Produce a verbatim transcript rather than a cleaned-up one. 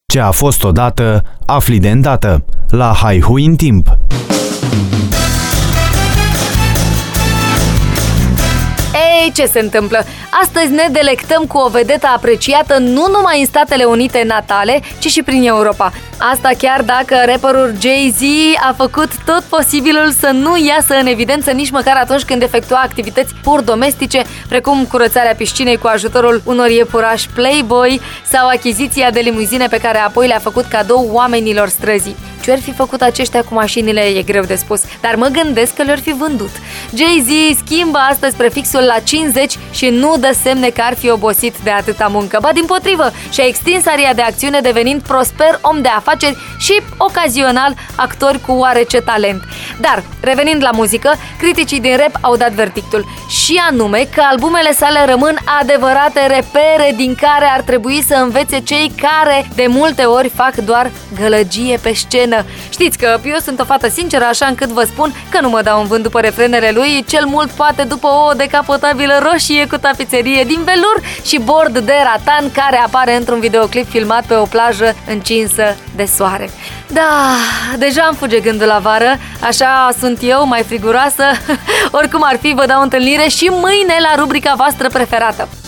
Ce a fost odată, afli de îndată. La Haihui în timp. Ei, ce se întâmplă? Astăzi ne delectăm cu o vedetă apreciată nu numai în Statele Unite natale, ci și prin Europa. Asta chiar dacă rapperul Jay-Z a făcut tot posibilul să nu iasă în evidență nici măcar atunci când efectua activități pur domestice, precum curățarea piscinei cu ajutorul unor iepurași Playboy sau achiziția de limuzine pe care apoi le-a făcut cadou oamenilor străzii. Ce-or fi făcut aceștia cu mașinile e greu de spus, dar mă gândesc că le-or fi vândut. Jay-Z schimbă astăzi prefixul la cincizeci și nu dă semne că ar fi obosit de atâta muncă. Ba dimpotrivă, și-a extins aria de acțiune devenind prosper om de afaceri și, ocazional, actor cu oarece talent. Dar, revenind la muzică, criticii din rap au dat verdictul, și anume că albumele sale rămân adevărate repere din care ar trebui să învețe cei care de multe ori fac doar gălăgie pe scenă. Știți că eu sunt o fată sinceră, așa încât vă spun că nu mă dau în vânt după refrenele lui, cel mult poate după o decapotabilă roșie cu tapiserie din velur și bord de ratan care apare într-un videoclip filmat pe o plajă încinsă de soare. Da, deja îmi fuge gândul la vară, așa sunt eu, mai friguroasă. Oricum ar fi, vă dau întâlnire și mâine la rubrica voastră preferată.